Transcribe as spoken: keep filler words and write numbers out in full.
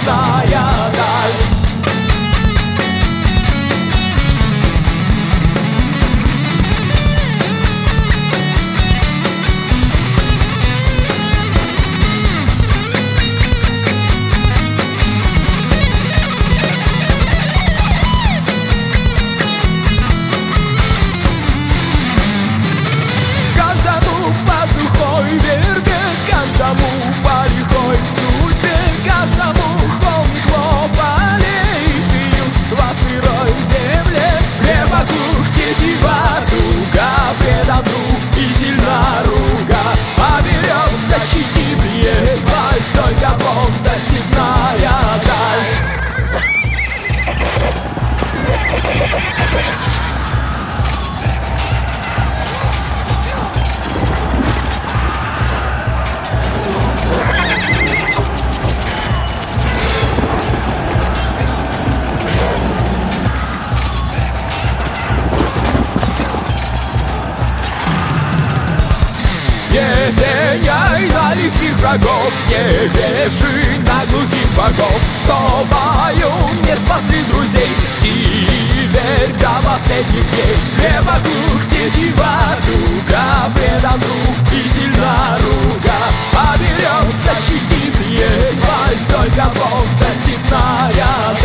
степная даль. Каждому по лихой судьбе, каждому холмик лопали пьют во сырой земле. В репах тетива друга, предан друг и сильна рука, а берег защитит ебаль, только Бог да степная даль. Не пеняй на лихих врагов, не бежи на глухих богов. Кто в бою не спасли друзей, жди, верь до последних дней. Крепок дух, тетива друга, предан друг и сильна рука, а берег защитит ебаль, только Бог да степная